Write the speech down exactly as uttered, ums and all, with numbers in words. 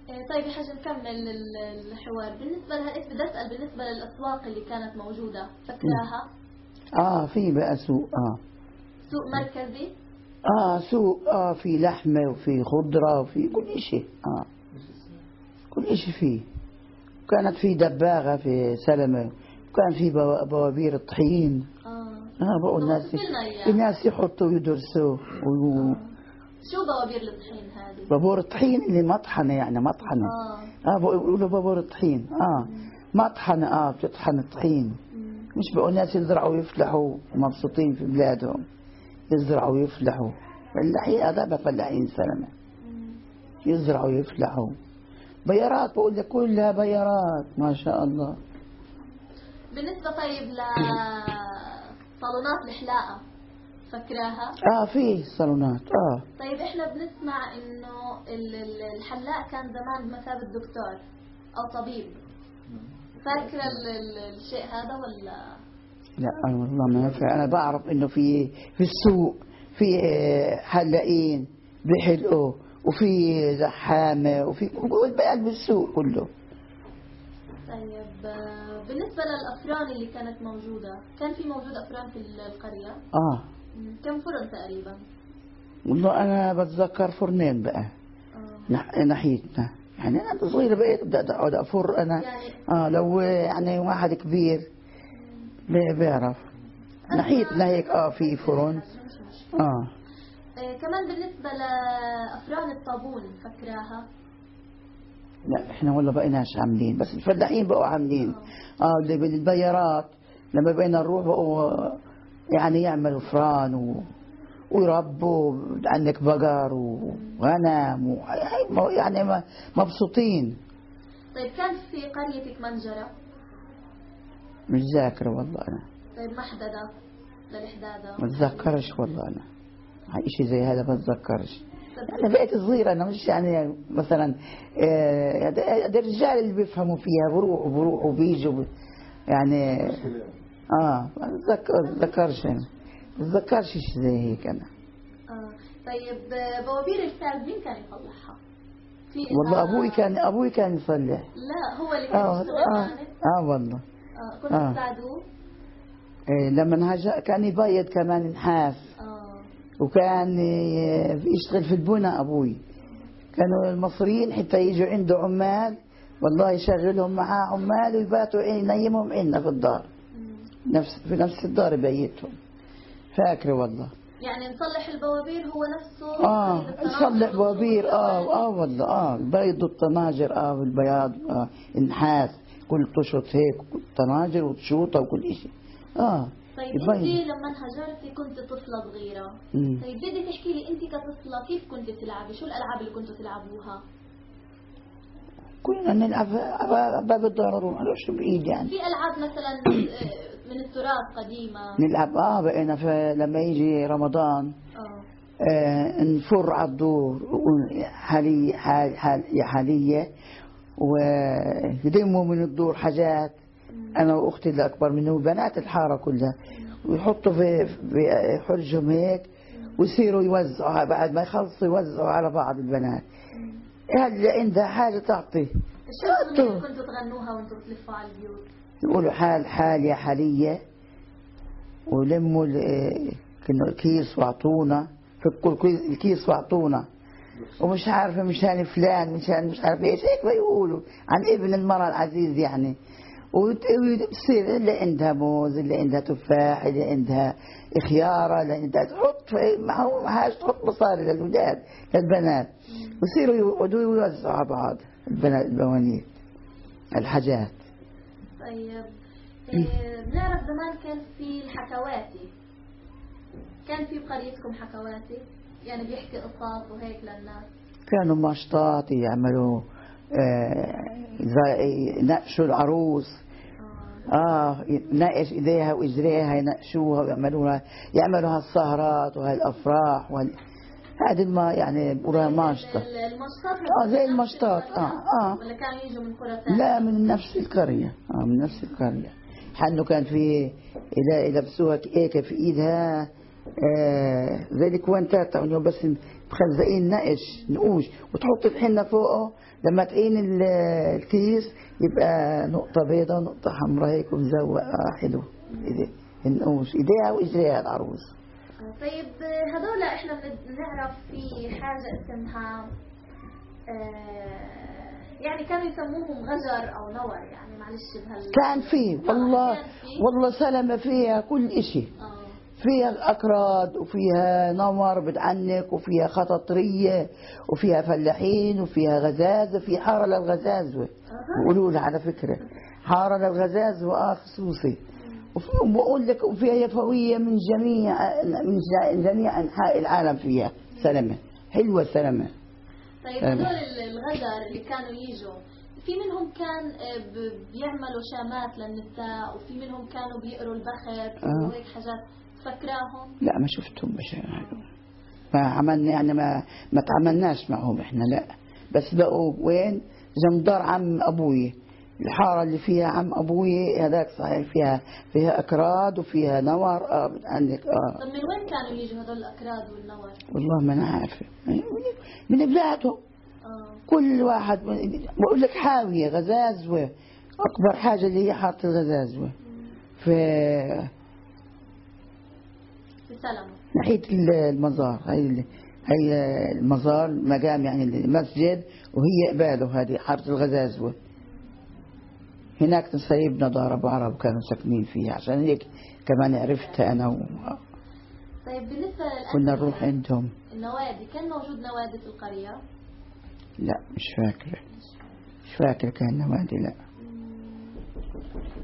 طيب يا حاج نكمل الحوار. بالنسبة لها إيش بدي أسأل، بالنسبة للأسواق اللي كانت موجودة فاكراها؟ اه في بقى سوق اه سوق مركزي؟ اه سوق اه في لحمة وفي خضرة وفي كل شيء اه كل شيء فيه. كانت في دباغة في سلمة، وكان في بوابير الطحين. اه اه بقوا الناس الناس يحطوا يدرسوا و... شو بوابير الطحين هذه؟ بابور الطحين اللي مطحنة يعني مطحنة. اه اه بيقولوا بابور الطحين اه مم. مطحنة اه بتطحن الطحين. مم. مش بقوا الناس يزرعوا ويفلحوا مبسوطين في بلادهم، يزرعوا ويفلحوا. فلاحين هذا فلاحين سلمة يزرعوا ويفلحوا. بيارات بقول لك كلها بيارات ما شاء الله. بالنسبة طيب لصالونات الحلاقة فكراها؟ اه في صالونات اه. طيب احنا بنسمع انه الحلاق كان زمان بمثابة دكتور او طبيب، فاكرة الشيء هذا ولا؟ لا انا والله ما فاكر. انا بعرف انه في في السوق في حلاقين بيحلقوا وفي زحامة وفي بقلب السوق كله. طيب بالنسبة للأفران اللي كانت موجودة، كان في موجود أفران في القرية؟ اه كم فرن تقريبا؟ والله أنا بتذكر فرنين بقى آه. ناحيتنا يعني أنا صغيرة بقيت بدأت أقعد أفر أنا يعني آه لو يعني واحد كبير بيعرف ناحيتنا هيك آه في فرن آه. آه كمان بالنسبة لأفران الطابون فكراها؟ لا إحنا والله بقيناش عاملين، بس الفلاحين بقوا عاملين آه اللي بالبيارات لما بقينا نروح بقوا يعني يعملوا فران و... ويربوا عندك بقر وغنم و... يعني مبسوطين. طيب كان في قريتك منجرة؟ مش ذاكرة والله أنا. طيب محددة للإحدادة؟ ما اتذكرش والله أنا شيء زي هذا ما اتذكرش. أنا بقيت صغيرة أنا مش يعني مثلا آه الرجال اللي بيفهموا فيها بروحوا بروحوا بيجوا يعني اه ما اتذكرش انا ما اتذكرش شيء زي هيك انا. اه طيب بوابير الثلج مين كان يصلحها؟ والله ابوي كان ابوي كان يصلح. لا هو اللي كان اه اه, آه والله اه كنت آه. تساعدوه؟ ايه لما هجا كان يبيض كمان نحاس اه وكان يشتغل في البناء ابوي. كانوا المصريين حتى يجوا عنده عمال والله يشغلهم معاه عمال ويباتوا ينيمهم عندنا في الدار. نفس في نفس الدار بيتهم. فاكره والله. يعني نصلح البوابير هو نفسه اه نصلح بوابير اه اه والله اه بيض الطناجر اه والبياض اه النحاس كل تشط هيك طناجر وتشوطه وكل شيء اه. طيب انت لما هاجرتي كنت طفله صغيره. مم. طيب بدي تحكي لي انت كطفله كيف كنت تلعبي؟ شو الالعاب اللي كنتوا تلعبوها؟ كنا نلعب باب الدار ونروح بايد يعني. في العاب مثلا من التراث قديمه نلعب اه بقينا لما يجي رمضان اه, آه نفر على الدور حالية حال حال حالية ويدموا من الدور حاجات. أنا وأختي اللي أكبر منه وبنات الحارة كلها ويحطوا في في حرجهم هيك ويصيروا يوزعوا بعد ما يخلصوا يوزعوا على بعض البنات. هل عندها حاجة تعطي؟ شو اللي كنتوا تغنوها وانتوا تلفوا على البيوت؟ يقولوا حال حال يا حالية ولموا الكيس واعطونا فكوا الكيس واعطونا ومش عارفة مشان فلان مشان مش عارفة ايش هيك بيقولوا عن ابن المرأة العزيز يعني. وتصير اللي عندها موز اللي عندها تفاح اللي عندها خيارة اللي عندها تحط معهم حاجة تحط مصاري للولاد للبنات ويصيروا يقعدوا يوزعوا على بعض البنات البوانيت الحاجات. طيب إيه بنعرف زمان كان في الحكواتي، كان في بقريتكم حكواتي يعني بيحكي قصص وهيك للناس؟ كانوا مشطات يعملوا آه ينقشوا العروس اه ينقش ايديها واجريها ينقشوها ويعملوها يعملوا هالسهرات وهالافراح وهال هذه ما يعني بقولها ماشطه. المشطات اه زي المشطات اه اه ولا كانوا يجوا من قرى ثانيه؟ لا من نفس القريه اه من نفس القريه. حنو كان في يلبسوها هيك في ايدها آه زي الكوانتات تاعهم بس مخزقين نقش نقوش وتحط الحنة فوقه. لما تعين ال- الكيس يبقى نقطة بيضة نقطة حمراء هيك ومزوق حلو. إيدي- النقوش ايديها واجريها العروس. طيب هذول احنا بنعرف في حاجة اسمها آه يعني كانوا يسموهم غجر او نور، يعني معلش بهال كان فيه والله كان فيه. والله سلمة فيها كل اشي. اه فيها أكراد وفيها نمر بتعنك وفيها خططرية وفيها فلاحين وفيها غزازة. في حارة للغزازوة بيقولوا لها على فكرة حارة للغزازوة اه خصوصي. وفي- وبقول لك وفيها يفوية من جميع من جا- جميع أنحاء العالم. فيها سلمة حلوة سلمة. طيب هذول الغجر اللي كانوا يجوا في منهم كان آه، ب- بيعملوا شامات للنساء، وفي منهم كانوا بيقروا البخت آه. وهيك حاجات فكراهم. لا ما شفتهم بش ما عملنا يعني ما ما تعاملناش معهم احنا لا. بس بقوا وين جنب دار عم ابوي. الحاره اللي فيها عم ابوي هذاك صحيح فيها فيها اكراد وفيها نور اه عندك اه. طب من وين كانوا يجوا هذول الاكراد والنور؟ والله ما انا عارفه من بلادهم. اه كل واحد بقول لك حاويه غزازوه اكبر حاجه اللي هي حاره الغزازوه في في سلمة. ناحية المزار. هي ال- هي المزار مقام يعني المسجد وهي قباله هذه حارة الغزازوة. هناك نصيبنا دار أبو عرب كانوا ساكنين فيها عشان هيك كمان عرفتها أنا و... طيب بالنسبة للأكل كنا نروح عندهم. النوادي، كان موجود نوادي في القرية؟ لا مش فاكرة مش فاكرة كان نوادي لا. مم.